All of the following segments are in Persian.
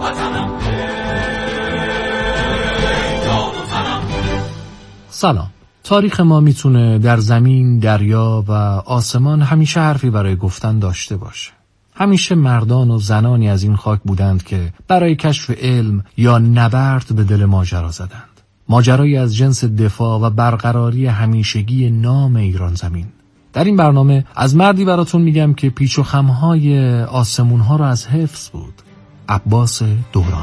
سلام. تاریخ ما میتونه در زمین، دریا و آسمان همیشه حرفی برای گفتن داشته باشه. همیشه مردان و زنانی از این خاک بودند که برای کشف علم یا نبرد به دل ماجرا زدند. ماجرایی از جنس دفاع و برقراری همیشگی نام ایران زمین. در این برنامه از مردی براتون میگم که پیچ و خمهای آسمونها رو از حفظ بود. عباس دوران.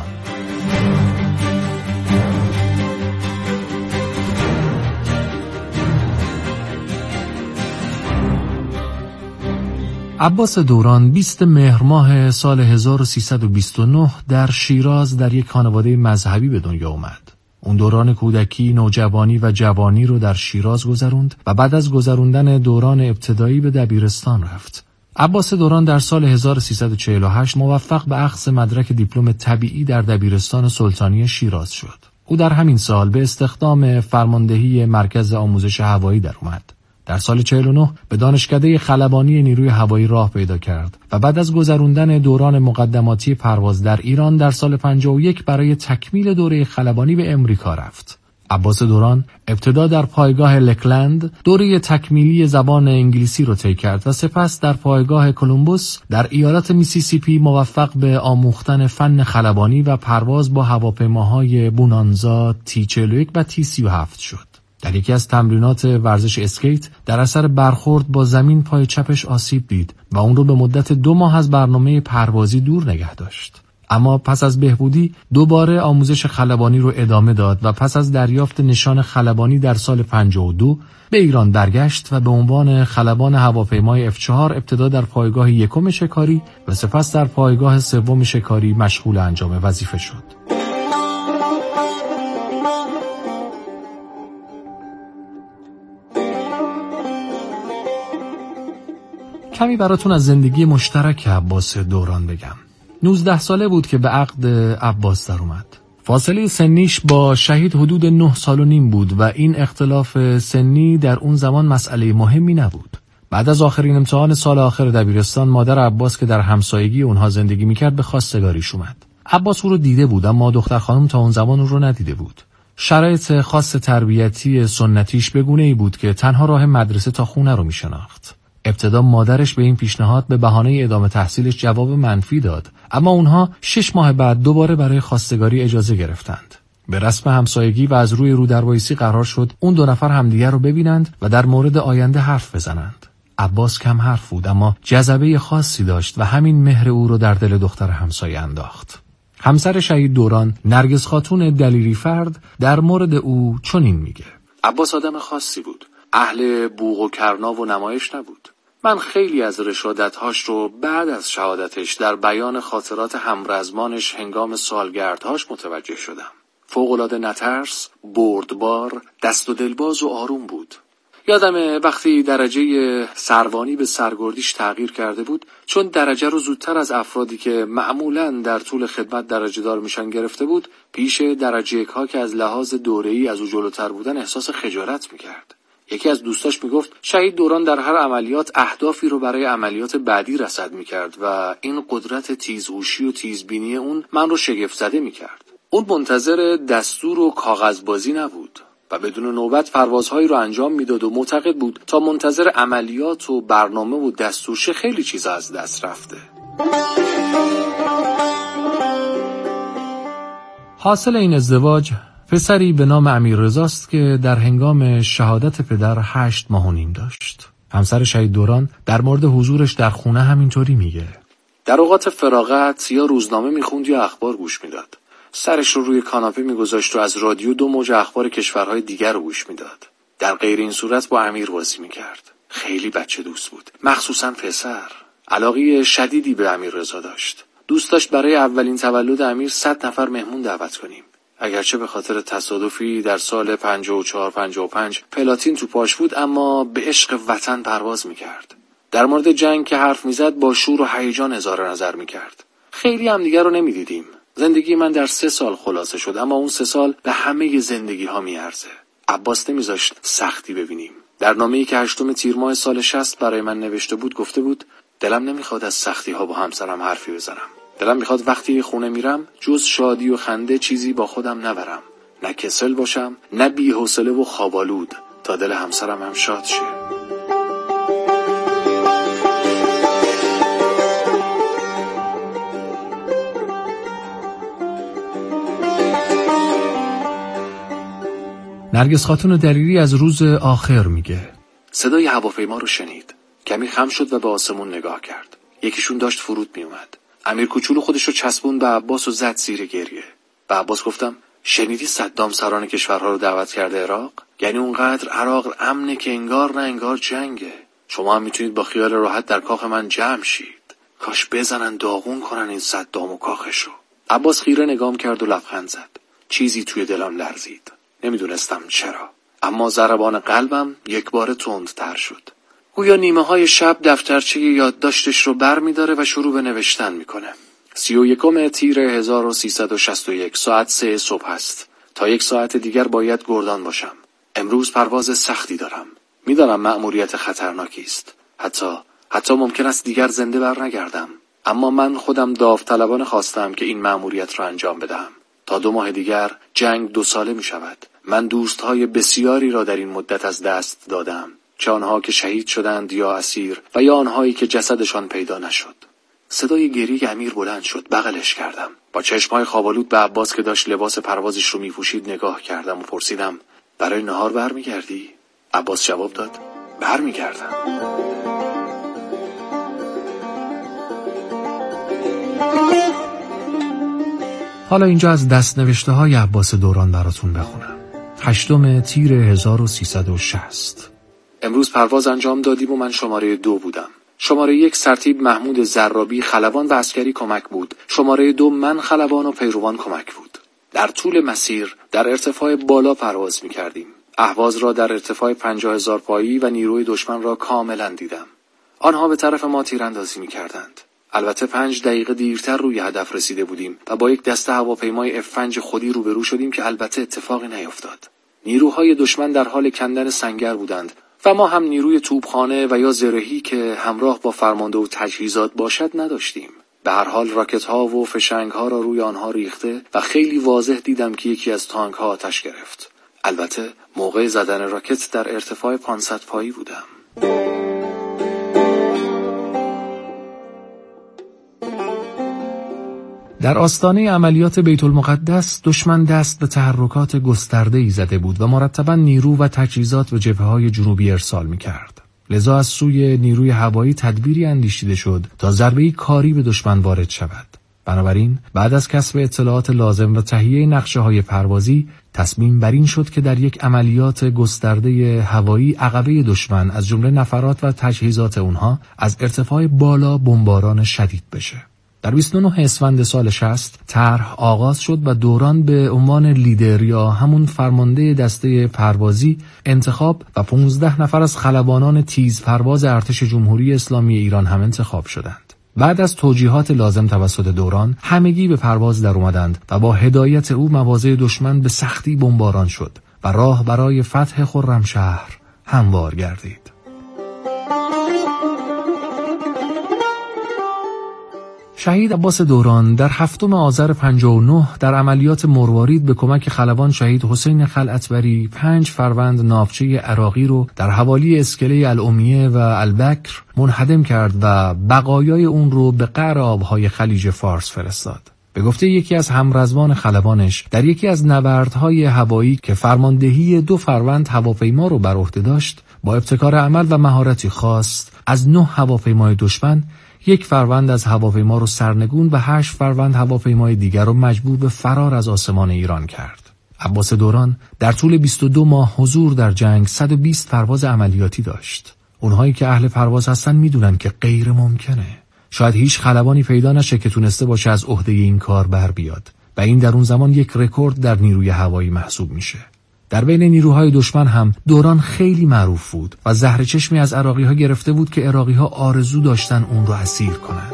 عباس دوران 20 مهر ماه سال 1329 در شیراز در یک خانواده مذهبی به دنیا اومد. اون دوران کودکی، نوجوانی و جوانی رو در شیراز گذروند و بعد از گذروندن دوران ابتدایی به دبیرستان رفت. عباس دوران در سال 1348 موفق به اخذ مدرک دیپلم طبیعی در دبیرستان سلطانی شیراز شد. او در همین سال به استخدام فرماندهی مرکز آموزش هوایی در اومد. در سال 49 به دانشکده خلبانی نیروی هوایی راه پیدا کرد و بعد از گذروندن دوران مقدماتی پرواز در ایران در سال 51 برای تکمیل دوره خلبانی به امریکا رفت. عباس دوران ابتدا در پایگاه لکلند دوره تکمیلی زبان انگلیسی رو طی کرد و سپس در پایگاه کلمبوس در ایالت میسیسیپی موفق به آموختن فن خلبانی و پرواز با هواپیماهای بونانزا T-41 و T-37 شد. در یکی از تمرینات ورزش اسکیت در اثر برخورد با زمین پای چپش آسیب دید و اون رو به مدت 2 ماه از برنامه پروازی دور نگه داشت. اما پس از بهبودی دوباره آموزش خلبانی رو ادامه داد و پس از دریافت نشان خلبانی در سال 52 به ایران برگشت و به عنوان خلبان هواپیمای F4 ابتدا در پایگاه 1 شکاری و سپس در پایگاه 3 شکاری مشغول انجام وظیفه شد. کمی براتون از زندگی مشترک عباس دوران بگم. 19 ساله بود که به عقد عباس در اومد. فاصله سنیش با شهید حدود 9 سال و نیم بود و این اختلاف سنی در اون زمان مسئله مهمی نبود. بعد از آخرین امتحان سال آخر دبیرستان مادر عباس که در همسایگی اونها زندگی میکرد به خواستگاریش اومد. عباس او رو دیده بود اما دختر خانم تا اون زمان اون رو ندیده بود. شرایط خاص تربیتی سنتیش به گونه‌ای بود که تنها راه مدرسه تا خونه رو میشناخت. ابتدا مادرش به این پیشنهاد به بهانه ادامه تحصیلش جواب منفی داد، اما اونها 6 ماه بعد دوباره برای خواستگاری اجازه گرفتند. به رسم همسایگی و از روی رودربایستی قرار شد اون 2 نفر همدیگر رو ببینند و در مورد آینده حرف بزنند. عباس کم حرف بود اما جذبه خاصی داشت و همین مهر او رو در دل دختر همسایه انداخت. همسر شهید دوران، نرگس خاتون دلیری فرد، در مورد او چنین میگه: عباس آدم خاصی بود. اهل بوق و کرنا و نمایش نبود. من خیلی از رشادت‌هاش رو بعد از شهادتش در بیان خاطرات همرزمانش هنگام سالگردهاش متوجه شدم. فوق‌العاده نترس، بردبار، دست و دلباز و آروم بود. یادمه وقتی درجه سروانی به سرگردیش تغییر کرده بود، چون درجه رو زودتر از افرادی که معمولاً در طول خدمت درجه دار میشن گرفته بود، پیش درجه یک‌ها که از لحاظ دوره‌ای از او جلوتر بودن احساس خجالت می‌کرد. یکی از دوستاش میگفت شهید دوران در هر عملیات اهدافی رو برای عملیات بعدی رصد میکرد و این قدرت تیزهوشی و تیزبینی اون من رو شگفت زده میکرد. اون منتظر دستور و کاغذبازی نبود و بدون نوبت پروازهایی رو انجام میداد و معتقد بود تا منتظر عملیات و برنامه و دستورشه خیلی چیزا از دست رفته. حاصل این ازدواج پسری به نام امیررضاست که در هنگام شهادت پدر 8 ماه و نیم داشت. همسر شهید دوران در مورد حضورش در خونه همینطوری میگه: در اوقات فراغت یا روزنامه میخوند یا اخبار گوش میداد. سرش رو روی کاناپه میگذاشت و از رادیو 2 موج اخبار کشورهای دیگر رو گوش میداد. در غیر این صورت با امیر بازی میکرد. خیلی بچه دوست بود، مخصوصا پسر. علاقه شدیدی به امیررضا داشت. دوست داشت برای اولین تولد امیر 100 نفر مهمون دعوت کنیم. اگرچه به خاطر تصادفی در سال 54-55 پلاتین تو پاش بود، اما به عشق وطن پرواز میکرد. در مورد جنگ که حرف میزد با شور و هیجان اظهار نظر میکرد. خیلی هم دیگر رو نمیدیدیم. زندگی من در 3 سال خلاصه شد، اما اون 3 سال به همه زندگی ها میارزه. عباس نمیذاشت سختی ببینیم. در نامه‌ای که 8 تیر ماه سال 60 برای من نوشته بود گفته بود: دلم نمیخواد از سختی ها با همسرم حرفی بزنم. دلم میخواد وقتی خونه میرم جز شادی و خنده چیزی با خودم نبرم، نه کسل باشم نه بی‌حوصله و خوابالود، تا دل همسرم هم شاد شه. نرگس خاتون دریری از روز آخر میگه صدای هواپیما رو شنید. کمی خم شد و به آسمون نگاه کرد. یکیشون داشت فرود میومد. امیر کوچولو خودش رو چسبون به عباس و زد زیر گریه. به عباس گفتم شنیدی صدام سران کشورها رو دعوت کرده عراق؟ یعنی اونقدر عراق امنه که انگار نه انگار جنگه. شما هم میتونید با خیال راحت در کاخ من جمع شید. کاش بزنن داغون کنن این صدام و کاخشو. عباس خیره نگام کرد و لبخند زد. چیزی توی دلم لرزید. نمیدونستم چرا، اما ضربان قلبم یک بار تندتر شد. گویا نیمه های شب دفترچه یادداشتش رو بر می داره و شروع به نوشتن میکنه. 31 تیر 1361 ساعت 3 صبح است. تا 1 ساعت دیگر باید گردان باشم. امروز پرواز سختی دارم. میدانم مأموریت خطرناکی است. حتی ممکن است دیگر زنده بر نگردم. اما من خودم داوطلبانه خواستم که این مأموریت را انجام بدهم. تا 2 ماه دیگر جنگ 2 ساله می شود. من دوستهای بسیاری را در این مدت از دست دادم، چه آنها که شهید شدند یا اسیر و یا آنهایی که جسدشان پیدا نشد. صدای گریه امیر بلند شد. بغلش کردم. با چشمهای خوابالود به عباس که داشت لباس پروازش رو می پوشید نگاه کردم و پرسیدم برای نهار برمیگردی؟ عباس جواب داد برمیگردم. حالا اینجا از دست‌نوشته های عباس دوران براتون بخونم. 8 تیر 1360. امروز پرواز انجام دادیم و من شماره 2 بودم. شماره 1 سرتیپ محمود زرابی خلبان و عسکری کمک بود. شماره 2 من خلبان و پیروان کمک بود. در طول مسیر در ارتفاع بالا پرواز می کردیم. اهواز را در ارتفاع 50,000 پایی و نیروی دشمن را کاملا دیدم. آنها به طرف ما تیراندازی می کردند. البته 5 دقیقه دیرتر روی هدف رسیده بودیم و با یک دسته هواپیمای F5 خودی روبرو شدیم که البته اتفاقی نیفتاد. نیروهای دشمن در حال کندن سنگر بودند و ما هم نیروی توپخانه و یا زرهی که همراه با فرمانده و تجهیزات باشد نداشتیم. به هر حال راکت‌ها و فشنگ‌ها را روی آنها ریخته و خیلی واضح دیدم که یکی از تانک‌ها آتش گرفت. البته موقع زدن راکت در ارتفاع 500 پایی بودم. در آستانه عملیات بیت المقدس دشمن دست به تحرکات گسترده‌ای زده بود و مرتباً نیرو و تجهیزات به جبهه‌های جنوبی ارسال می‌کرد. لذا از سوی نیروی هوایی تدبیری اندیشیده شد تا ضربه‌ای کاری به دشمن وارد شود. بنابراین بعد از کسب اطلاعات لازم و تهیه نقشه‌های پروازی تصمیم بر این شد که در یک عملیات گسترده هوایی عقبه دشمن از جمله نفرات و تجهیزات اونها از ارتفاع بالا بمباران شدید بشه. در 29 اسفند سال 60 طرح آغاز شد و دوران به عنوان لیدر یا همون فرمانده دسته پروازی انتخاب و 15 نفر از خلبانان تیز پرواز ارتش جمهوری اسلامی ایران هم انتخاب شدند. بعد از توجیهات لازم توسط دوران همگی به پرواز در اومدند و با هدایت او مواضع دشمن به سختی بمباران شد و راه برای فتح خرمشهر هموار گردید. شهید عباس دوران در 7 آذر 59 در عملیات مروارید به کمک خلبان شهید حسین خلعتبری 5 فروند ناوچه عراقی رو در حوالی اسکله الامیه و البکر منهدم کرد و بقایای اون رو به قعر آبهای خلیج فارس فرستاد. به گفته یکی از همرزمان خلبانش در یکی از نبردهای هوایی که فرماندهی 2 فروند هواپیما رو بر عهده داشت، با ابتکار عمل و مهارتی خاص از 9 هواپیمای دشمن 1 فروند از هواپیما رو سرنگون و 8 فروند هواپیمای دیگر رو مجبور به فرار از آسمان ایران کرد. عباس دوران در طول 22 ماه حضور در جنگ 120 پرواز عملیاتی داشت. اونهایی که اهل پرواز هستن میدونن که غیر ممکنه. شاید هیچ خلبانی پیدا نشه که تونسته باشه از عهده این کار بر بیاد و این در اون زمان یک رکورد در نیروی هوایی محسوب میشه. در بین نیروهای دشمن هم دوران خیلی معروف بود و زهر چشمی از عراقی‌ها گرفته بود که عراقی‌ها آرزو داشتن اون رو اسیر کنند.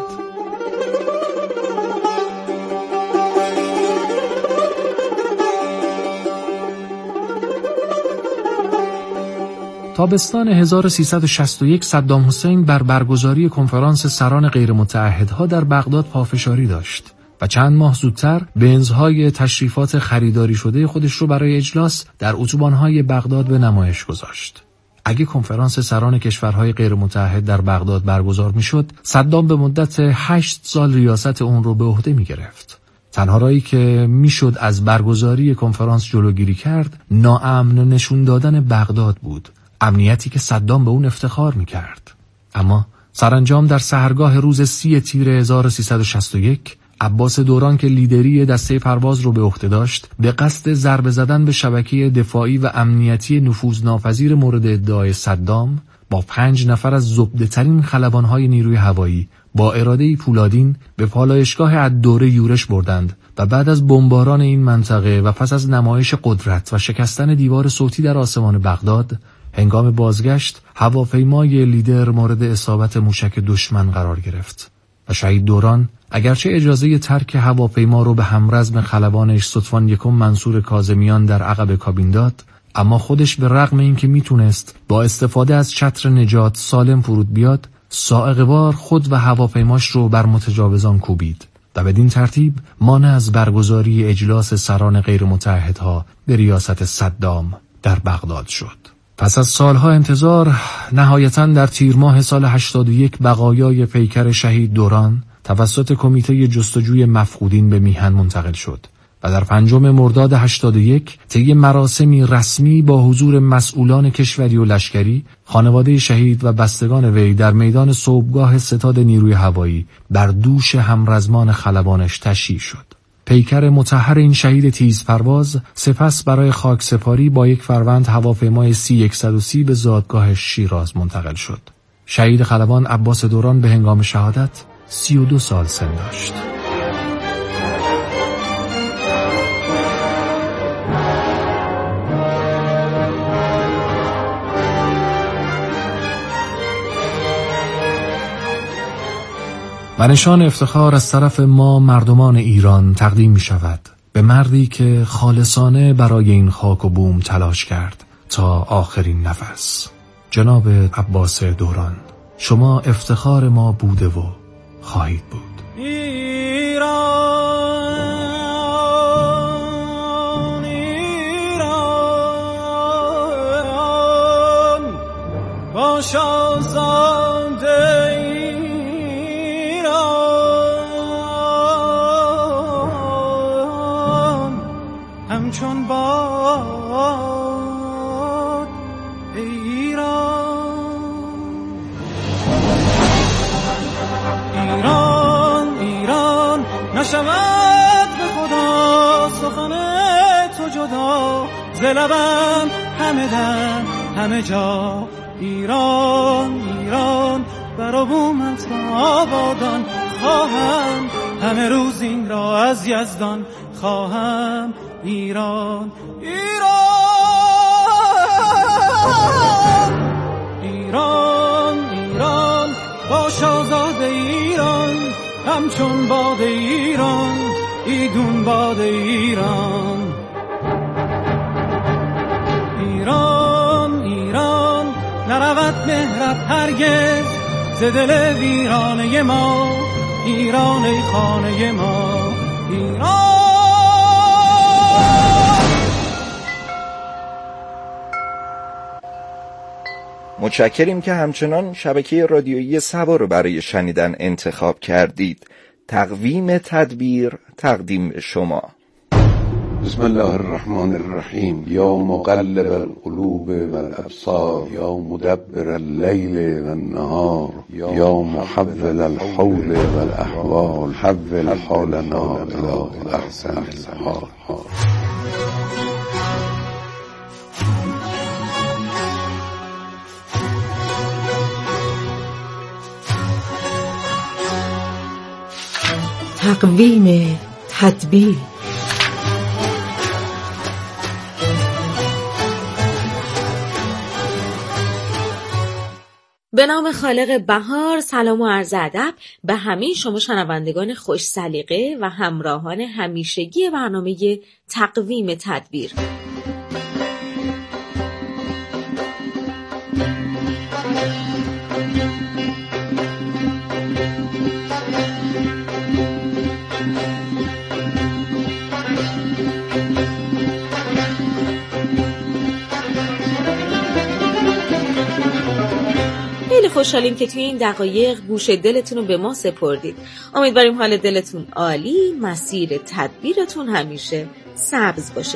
تابستان 1361 صدام حسین بر برگزاری کنفرانس سران غیرمتعهدها در بغداد پافشاری داشت و چند ماه زودتر بنزهای تشریفات خریداری شده خودش رو برای اجلاس در اتوبان‌های بغداد به نمایش گذاشت. اگه کنفرانس سران کشورهای غیرمتعهد در بغداد برگزار میشد، صدام به مدت 8 سال ریاست اون رو به عهده میگرفت. تنها راهی که میشد از برگزاری کنفرانس جلوگیری کرد، ناامن نشون دادن بغداد بود، امنیتی که صدام به اون افتخار میکرد. اما سرانجام در سحرگاه روز 30 تیر 1361 عباس دوران که لیدری دسته پرواز رو به عهده داشت، به قصد ضربه زدن به شبکه دفاعی و امنیتی نفوذناپذیر مورد ادعای صدام با 5 نفر از زبده‌ترین خلبان‌های نیروی هوایی با اراده پولادین به پالایشگاه الدوره یورش بردند و بعد از بمباران این منطقه و پس از نمایش قدرت و شکستن دیوار صوتی در آسمان بغداد، هنگام بازگشت هواپیمای لیدر مورد اصابت موشک دشمن قرار گرفت و شهید دوران اگرچه اجازه ترک هواپیما رو به همرزم خلبانش ستوان یکم منصور کاظمیان در عقب کابین داد، اما خودش به رغم اینکه میتونست با استفاده از چتر نجات سالم فرود بیاد، سائقه‌وار خود و هواپیماش رو بر متجاوزان کوبید و بدین ترتیب مانع از برگزاری اجلاس سران غیرمتعهدها به ریاست صدام در بغداد شد. پس از سالها انتظار، نهایتاً در تیر ماه سال 81 بقایای پیکر شهید دوران توسط کمیته جستجوی مفقودین به میهن منتقل شد و در 5 مرداد 81 طی مراسمی رسمی با حضور مسئولان کشوری و لشکری، خانواده شهید و بستگان وی در میدان صبحگاه ستاد نیروی هوایی بر دوش همرزمان خلبانش تشییع شد. پیکر مطهر این شهید تیز پرواز سپس برای خاک سپاری با یک فروند هواپیمای C-130 به زادگاه شیراز منتقل شد. شهید خلبان عباس دوران به هنگام شهادت 32 سال سن داشت. و نشان افتخار از طرف ما مردمان ایران تقدیم می شود به مردی که خالصانه برای این خاک و بوم تلاش کرد تا آخرین نفس. جناب عباس دوران، شما افتخار ما بوده و خواهید بود. ایران ایران باش آزاده ایران همچون باد ایران نشود به خدا سخن تو جدا ز لبم همه دم همه جا. ایران بر بومت را آبادان خواهم، همه روز این را از یزدان خواهم. ایران باش آزاد ایران همچون باد ایران ایدون باد ایران. ایران نرود مهرت هرگز ز دل ویرانه ما. ایران ای خانه ما. ایران متشکریم که همچنان شبکه رادیویی سبا رو برای شنیدن انتخاب کردید. تقویم تدبیر تقدیم به شما. بسم الله الرحمن الرحیم. یا مقلب القلوب والابصار یا مدبر اللیل والنهار یا محول الحول والاحوال حول حالنا الی احسن الحال. تقویم تدبیر. به نام خالق بهار، سلام و عرض ادب به همه شما شنوندگان خوش سلیقه و همراهان همیشگی برنامه تقویم تدبیر. خیلی خوشحالیم که توی این دقایق گوش دلتون رو به ما سپردید. امیدواریم حال دلتون عالی، مسیر تدبیرتون همیشه سبز باشه.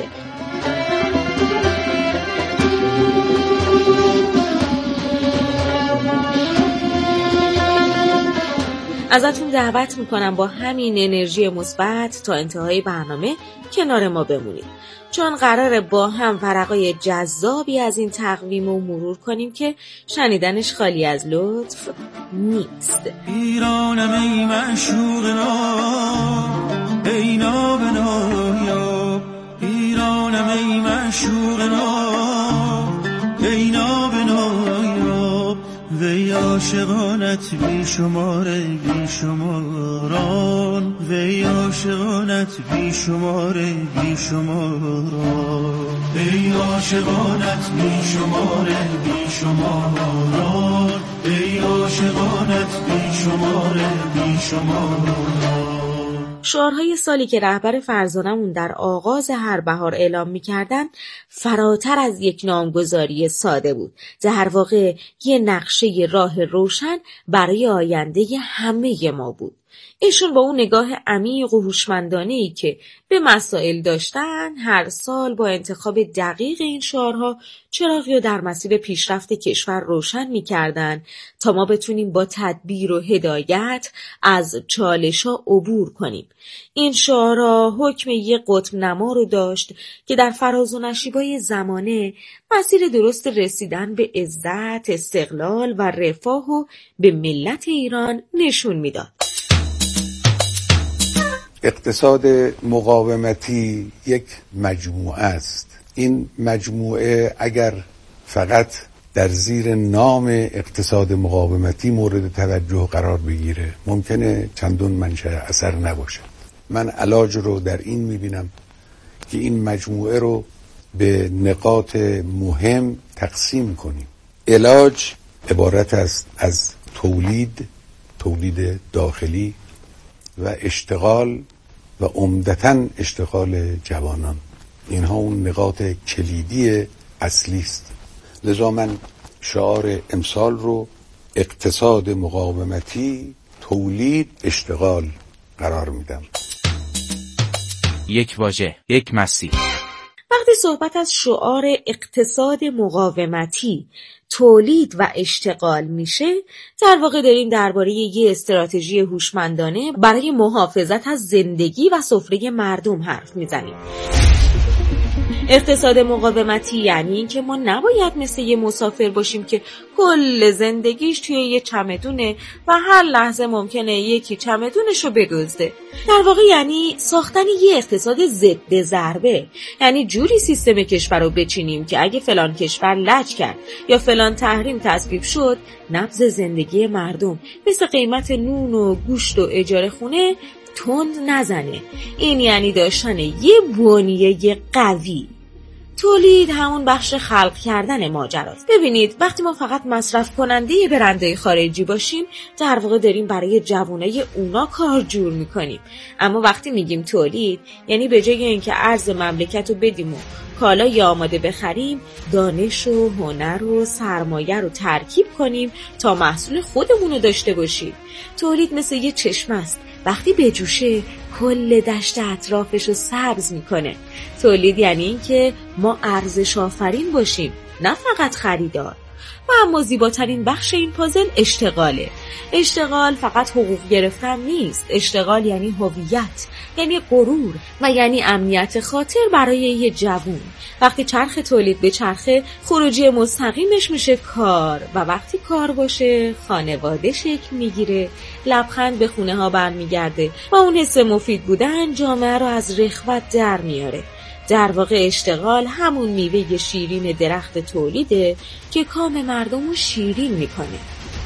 ازتون دعوت میکنم با همین انرژی مثبت تا انتهای برنامه کنار ما بمونید، چون قراره با هم ورقای جذابی از این تقویم رو مرور کنیم که شنیدنش خالی از لطف نیست. ایرانم ای معشوق نام ای ناب نایاب، ایرانم ای معشوق نام ای ناب نایاب، وی عاشقانت بی شماره بی شماران، وی عاشقانت بی شماره بی شماران، وی عاشقانت بی شماره بی شماران، وی عاشقانت بی شماره بی شماران. شعارهای سالی که رهبر فرزانمون در آغاز هر بهار اعلام می‌کردن فراتر از یک نامگذاری ساده بود. در واقع یه نقشه راه روشن برای آینده همه ما بود. ایشون با اون نگاه عمیق و هوشمندانه‌ای که به مسائل داشتن هر سال با انتخاب دقیق این شعارها چراغی رو در مسیر پیشرفت کشور روشن می‌کردن تا ما بتونیم با تدبیر و هدایت از چالش‌ها عبور کنیم. این شعارها حکم یک قطب نما رو داشت که در فراز و نشیب‌های زمانه مسیر درست رسیدن به عزت، استقلال و رفاه و به ملت ایران نشون میداد. اقتصاد مقاومتی یک مجموعه است. این مجموعه اگر فقط در زیر نام اقتصاد مقاومتی مورد توجه قرار بگیره ممکنه چندون منشأ اثر نباشه. من علاج رو در این میبینم که این مجموعه رو به نقاط مهم تقسیم کنیم. علاج عبارت است از تولید داخلی و اشتغال و عمدتاً اشتغال جوانان. اینها اون نقاط کلیدی اصلی است. لذا من شعار امسال رو اقتصاد مقاومتی، تولید، اشتغال قرار میدم. یک واژه، یک مسیر. وقتی صحبت از شعار اقتصاد مقاومتی، تولید و اشتغال میشه، در واقع داریم درباره یه استراتژی هوشمندانه برای محافظت از زندگی و سفره مردم حرف میزنیم. اقتصاد مقاومتی یعنی این که ما نباید مثل یه مسافر باشیم که کل زندگیش توی یه چمدونه و هر لحظه ممکنه یکی چمدونشو بدزده. در واقع یعنی ساختن یه اقتصاد ضد ضربه، یعنی جوری سیستم کشور رو بچینیم که اگه فلان کشور لج کرد یا فلان تحریم تصویب شد، نبض زندگی مردم مثل قیمت نون و گوشت و اجاره خونه تند نزنه. این یعنی داشتن یه بنیه قوی. تولید همون بخش خلق کردن ماجراست. ببینید وقتی ما فقط مصرف کننده برندهای خارجی باشیم، در واقع داریم برای جوانای اونا کار جور میکنیم. اما وقتی میگیم تولید، یعنی به جای اینکه ارز مملکت رو بدیم و کالای آماده بخریم، دانش و هنر و سرمایه رو ترکیب کنیم تا محصول خودمون رو داشته باشیم. تولید مثل یه چشمه است، وقتی بجوشه کل دشت اطرافش رو سبز میکنه. تولید یعنی این که ما ارزش آفرین باشیم، نه فقط خریدار. و اما زیباترین بخش این پازل اشتغاله. اشتغال فقط حقوق گرفتن نیست. اشتغال یعنی هویت، یعنی غرور و یعنی امنیت خاطر برای یه جوون. وقتی چرخ تولید به چرخه، خروجی مستقیمش میشه کار و وقتی کار باشه خانواده شکل میگیره، لبخند به خونه ها برمیگرده و اون حس مفید بودن جامعه رو از رخوت در میاره. در واقع اشتغال همون میوه شیرین درخت تولیده که کام مردم رو شیرین میکنه.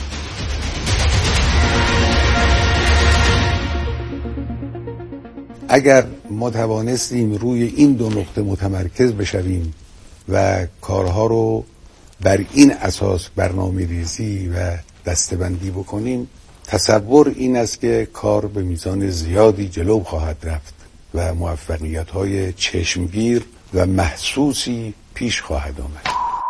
اگر ما توانستیم روی این دو نقطه متمرکز بشویم و کارها رو بر این اساس برنامه ریزی و دسته‌بندی بکنیم، تصور این است که کار به میزان زیادی جلو خواهد رفت. و موفقیت‌های چشمگیر و محسوسی پیش خواهد آمد.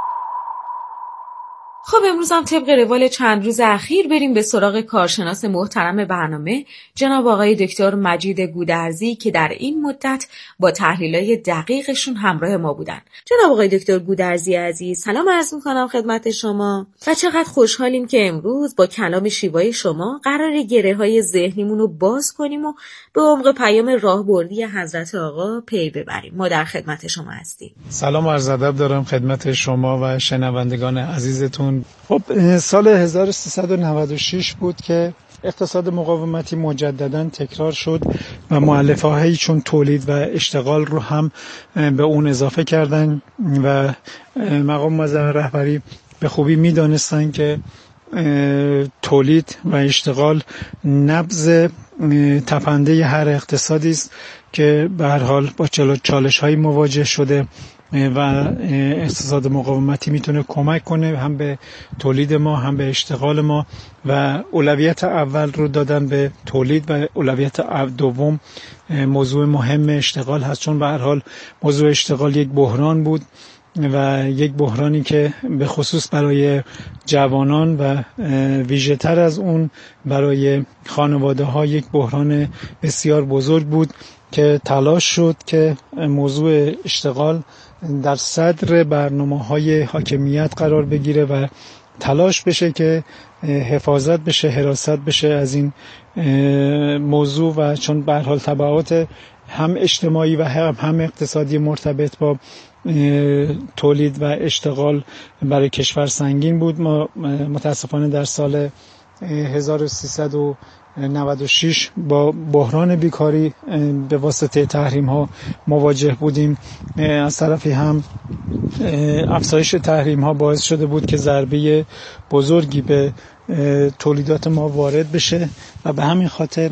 خب امروز هم طبق روال چند روز اخیر بریم به سراغ کارشناس محترم برنامه جناب آقای دکتر مجید گودرزی که در این مدت با تحلیل‌های دقیقشون همراه ما بودن. جناب آقای دکتر گودرزی عزیز، سلام عرض می‌کنم خدمت شما و چقدر خوشحالیم که امروز با کلام شیوای شما قراره گره‌های ذهنیمون رو باز کنیم و به عمق پیام راهبردی حضرت آقا پی ببریم. ما در خدمت شما هستیم. سلام و عرض ادب دارم خدمت شما و شنوندگان عزیزتون. خب سال 1396 بود که اقتصاد مقاومتی مجددا تکرار شد و مؤلفه‌هایی چون تولید و اشتغال رو هم به اون اضافه کردن و مقام معظم رهبری به خوبی می‌دانستن که تولید و اشتغال نبض تپنده هر اقتصادی است که به هر حال با چالش‌های مواجه شده و اقتصاد مقاومتی میتونه کمک کنه هم به تولید ما هم به اشتغال ما و اولویت اول رو دادن به تولید و اولویت دوم موضوع مهم اشتغال هست، چون به هر حال موضوع اشتغال یک بحران بود و یک بحرانی که به خصوص برای جوانان و ویژه تر از اون برای خانواده ها یک بحران بسیار بزرگ بود که تلاش شد که موضوع اشتغال در صدر برنامه‌های حاکمیت قرار بگیره و تلاش بشه که حفاظت بشه، حراست بشه از این موضوع و چون به هر حال تبعات هم اجتماعی و هم اقتصادی مرتبط با تولید و اشتغال برای کشور سنگین بود. ما متاسفانه در سال 1396 با بحران بیکاری به واسطه تحریم ها مواجه بودیم. از طرفی هم افزایش تحریم ها باعث شده بود که ضربه بزرگی به تولیدات ما وارد بشه و به همین خاطر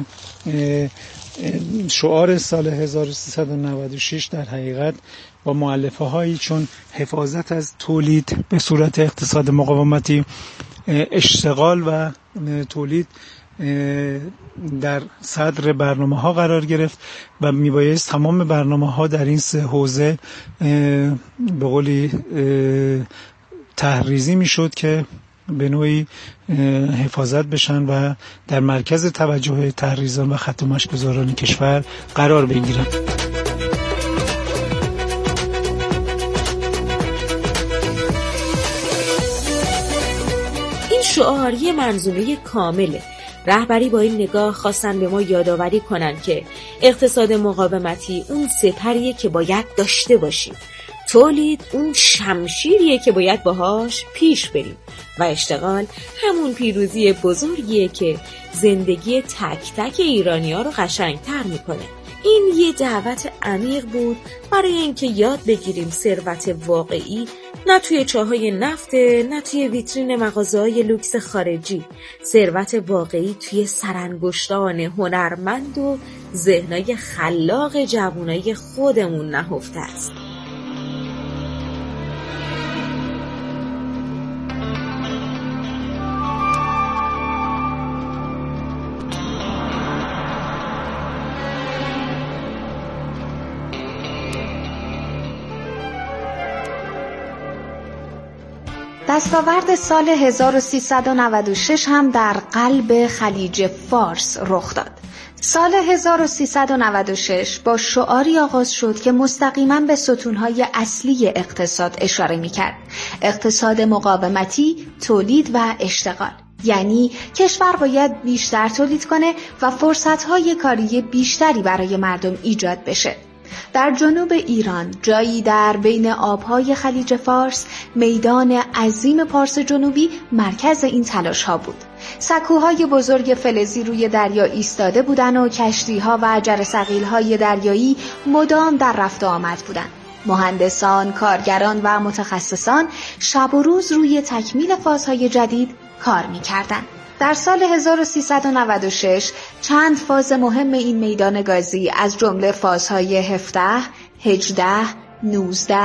شعار سال 1396 در حقیقت با مؤلفه هایی چون حفاظت از تولید به صورت اقتصاد مقاومتی، اشتغال و تولید در صدر برنامه ها قرار گرفت و میبایست تمام برنامه ها در این سه حوزه به قولی تحریزی میشد که به نوعی حفاظت بشن و در مرکز توجه تحریزان و خط مشی‌گذاران کشور قرار بگیرن. این شعار یه منظومه کامله. رهبری با این نگاه خواستن به ما یادآوری کنن که اقتصاد مقاومتی اون سپریه که باید داشته باشیم، تولید اون شمشیریه که باید باهاش پیش بریم و اشتغال همون پیروزی بزرگیه که زندگی تک تک ایرانی‌ها رو قشنگ‌تر میکنه. این یه دعوت عمیق بود برای اینکه یاد بگیریم ثروت واقعی نه توی چاهای نفت، نه توی ویترین مغازه‌های لوکس خارجی. ثروت واقعی توی سرانگشتان هنرمند و ذهنای خلاق جوانای خودمون نهفته است. دستاورد سال 1396 هم در قلب خلیج فارس رخ داد. سال 1396 با شعاری آغاز شد که مستقیما به ستونهای اصلی اقتصاد اشاره می‌کرد: اقتصاد مقاومتی، تولید و اشتغال. یعنی کشور باید بیشتر تولید کنه و فرصت‌های کاری بیشتری برای مردم ایجاد بشه. در جنوب ایران، جایی در بین آبهای خلیج فارس، میدان عظیم پارس جنوبی مرکز این تلاش ها بود. سکوهای بزرگ فلزی روی دریا ایستاده بودن و کشتی‌ها و جرثقیل‌های دریایی مدام در رفت و آمد بودند. مهندسان، کارگران و متخصصان شب و روز روی تکمیل فازهای جدید کار می‌کردند. در سال 1396 چند فاز مهم این میدان گازی از جمله فازهای 17، 18، 19،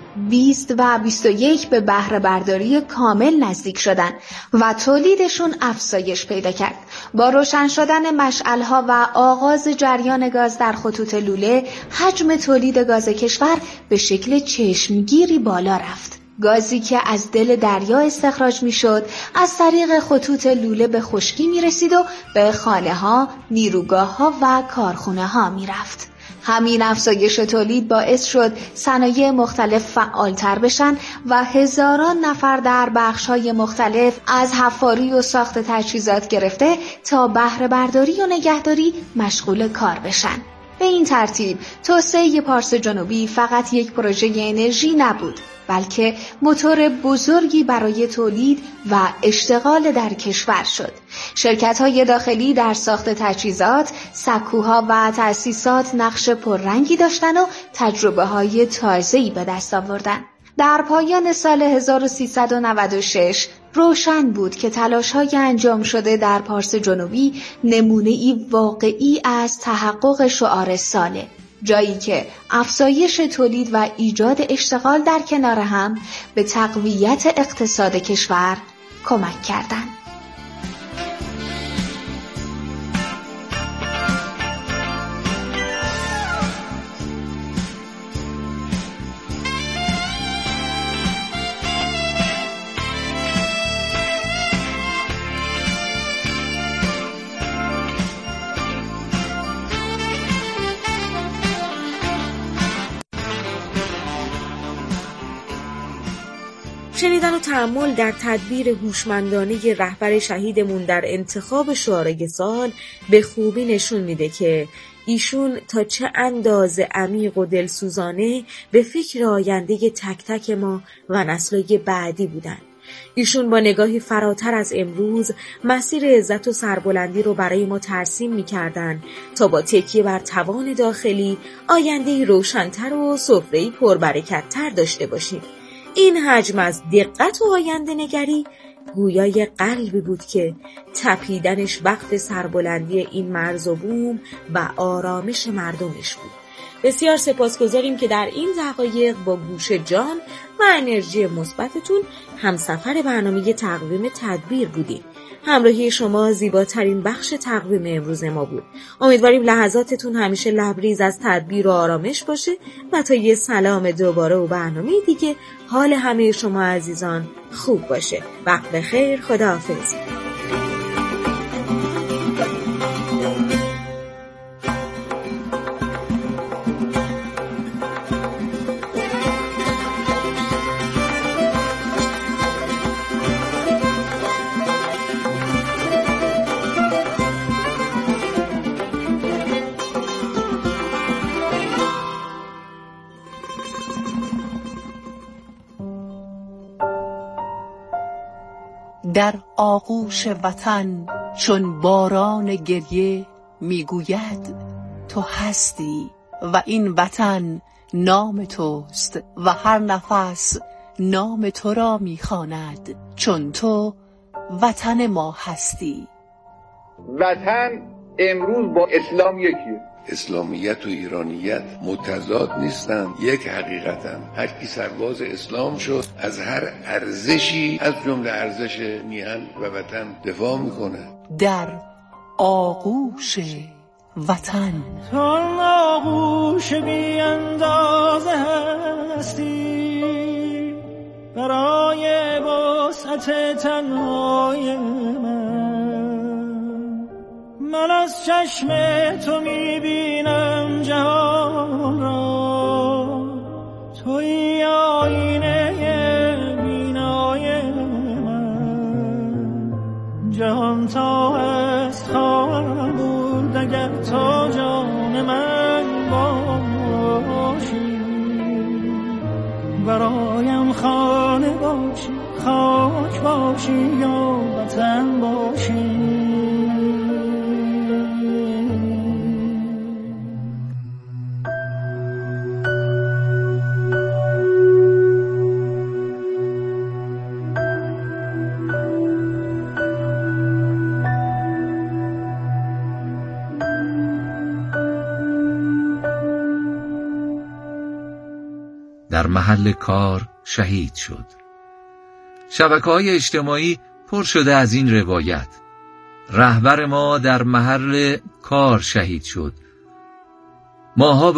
20 و 21 به بهره برداری کامل نزدیک شدند و تولیدشون افزایش پیدا کرد. با روشن شدن مشعل‌ها و آغاز جریان گاز در خطوط لوله، حجم تولید گاز کشور به شکل چشمگیری بالا رفت. گازی که از دل دریا استخراج می‌شد، از طریق خطوط لوله به خشکی می‌رسید و به خانه‌ها، نیروگاه‌ها و کارخانه‌ها می‌رفت. همین افزایش تولید باعث شد صنایع مختلف فعالتر بشن و هزاران نفر در بخش‌های مختلف از حفاری و ساخت تجهیزات گرفته تا بهره برداری و نگهداری مشغول کار بشن. به این ترتیب توسعه پارس جنوبی فقط یک پروژه انرژی نبود، بلکه موتور بزرگی برای تولید و اشتغال در کشور شد. شرکت‌های داخلی در ساخت تجهیزات، سکوها و تأسیسات نقش پررنگی داشتن و تجربه‌های تازه‌ای به دست آوردن. در پایان سال 1396 روشن بود که تلاش‌های انجام شده در پارس جنوبی نمونه‌ای واقعی از تحقق شعار ساله، جایی که افزایش تولید و ایجاد اشتغال در کنار هم به تقویت اقتصاد کشور کمک کردند. شنیدن و تأمل در تدبیر هوشمندانه رهبر شهیدمون در انتخاب شعار سال به خوبی نشون میده که ایشون تا چه اندازه عمیق و دلسوزانه به فکر آینده تک تک ما و نسل‌های بعدی بودن. ایشون با نگاهی فراتر از امروز مسیر عزت و سربلندی رو برای ما ترسیم می‌کردن تا با تکیه بر توان داخلی آینده‌ای روشن‌تر و سفره‌ای پربرکت‌تر داشته باشیم. این حجم از دقت و آینده نگری گویای قلبی بود که تپیدنش وقت سربلندی این مرز و بوم و آرامش مردمش بود. بسیار سپاسگزاریم که در این دقایق با گوش جان و انرژی مثبتتون همسفر برنامه تقویم تدبیر بودیم. همراهی شما زیباترین بخش تقویم امروز ما بود. امیدواریم لحظاتتون همیشه لبریز از تدبیر و آرامش باشه و تا یه سلام دوباره و برنامه دیگه حال همه شما عزیزان خوب باشه. وقت بخیر، خداحافظ. در آغوش وطن چون باران گریه میگوید تو هستی و این وطن نام توست و هر نفس نام تو را میخواند چون تو وطن ما هستی. وطن امروز با اسلام یکیه. اسلامیت و ایرانیت متضاد نیستند، یک حقیقتن. هر کی سرباز اسلام شد از هر ارزشی از جمله ارزش میهن و وطن دفاع میکنه. در آغوش وطن تو آغوش بی اندازه هستی برای وسعت تنهای من از چشم تو میبینم جهان را، توی آینه بینای من. جهان تا هست خواهم بود اگر تو جان من باشی، برایم خانه باشی، خاک باشی یا وطن باشی. در محل کار شهید شد. شبکه‌های اجتماعی پر شده از این روایت. رهبر ما در محل کار شهید شد. ماها